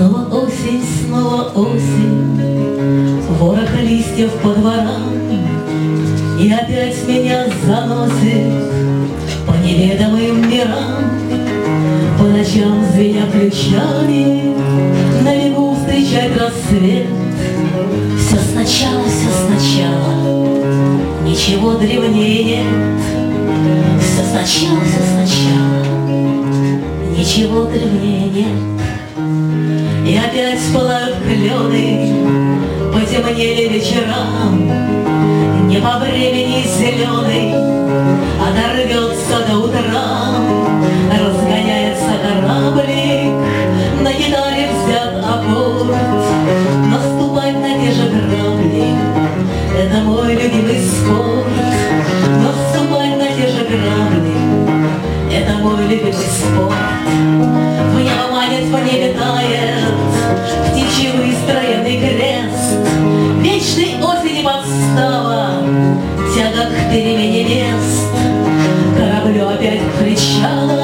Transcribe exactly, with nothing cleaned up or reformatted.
Снова осень, снова осень, ворох листьев по дворам, и опять меня заносит по неведомым мирам. По ночам звеня ключами, на бегу встречать рассвет. Все сначала, все сначала, ничего древнее нет. Все сначала, все сначала, ничего древнее нет. И опять пылают клены, потемнели вечерам. Не по времени зеленый оторвется до утра. Разгоняется кораблик, на гитаре взят аккорд. Наступать на те же грабли — это мой любимый спорт. Наступать на те же грабли — это мой любимый спорт. В небо манит, в небе тает птичий выстроенный крест. Вечной осени подстава, тяга к перемене мест. Кораблю опять к причалам